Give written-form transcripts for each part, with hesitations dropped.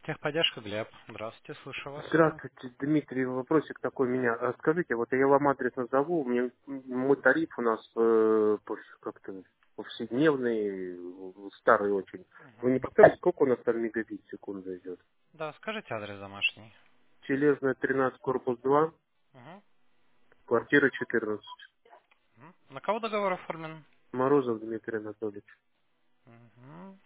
Техподдержка, Глеб. Здравствуйте, слышу вас. Здравствуйте, Дмитрий. Вопросик такой у меня. Скажите, вот я вам адрес назову. Мой тариф у нас как-то повседневный, старый очень. Вы не подскажете, сколько у нас там мегабит в секунду идет? Да, скажите адрес домашний. Железная 13, корпус 2, Мгм. квартира 14. Мгм. На кого договор оформлен? Морозов Дмитрий Анатольевич. Мгм.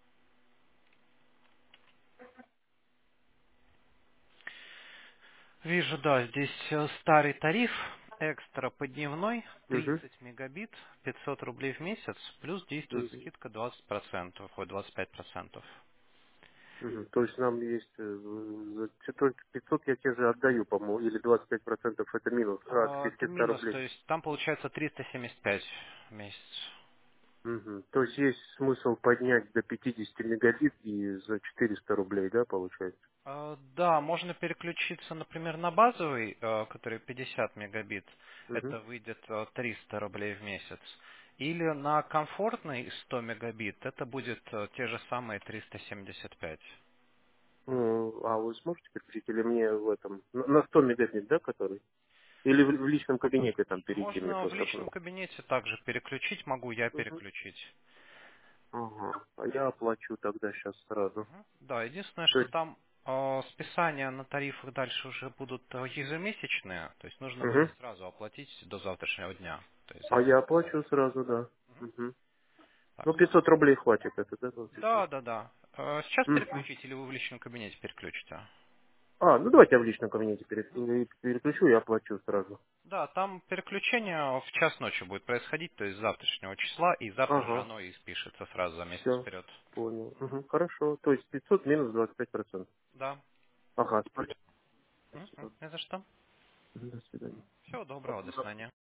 Вижу, да, здесь старый тариф, экстра по дневной, Угу. 30 мегабит, 500 рублей в месяц, плюс действует скидка 20%, ой, 25%. То есть нам есть только 500 я тебе же отдаю, по-моему, или 25% это минус, Это 200 минус, рублей. то есть там получается 375 в месяц. То есть есть смысл поднять до 50 мегабит и за 400 рублей, да, получается? Да, можно переключиться, например, на базовый, который 50 мегабит, Угу. это выйдет 300 рублей в месяц. Или на комфортный 100 мегабит, это будет те же самые 375. Ну, а вы сможете переключить или мне в этом, на 100 мегабит, да, который? Или в личном кабинете там перейти мне Можно в просто личном кнопку? кабинете также переключить, могу я Угу. переключить. Ага, а я оплачу тогда сейчас сразу. Мгм. Да, единственное, То что есть, там списания на тарифах дальше уже будут ежемесячные, то есть нужно будет угу. сразу оплатить до завтрашнего дня, то есть А я завтра. оплачу сразу, да. Мгм. Угу. Так, Ну, 500 рублей хватит это, да, получается? да, да, да. Сейчас Угу. переключите или вы в личном кабинете переключите? А, ну давайте я в личном кабинете переключу и оплачу сразу. Да, там переключение в час ночи будет происходить, то есть с завтрашнего числа, и завтра же Ага. оно и спишется сразу за месяц Все, вперед. понял. Хорошо. То есть 500 минус 25%. Да. Ага, спасибо. Не за что. До свидания. Всего доброго, до свидания.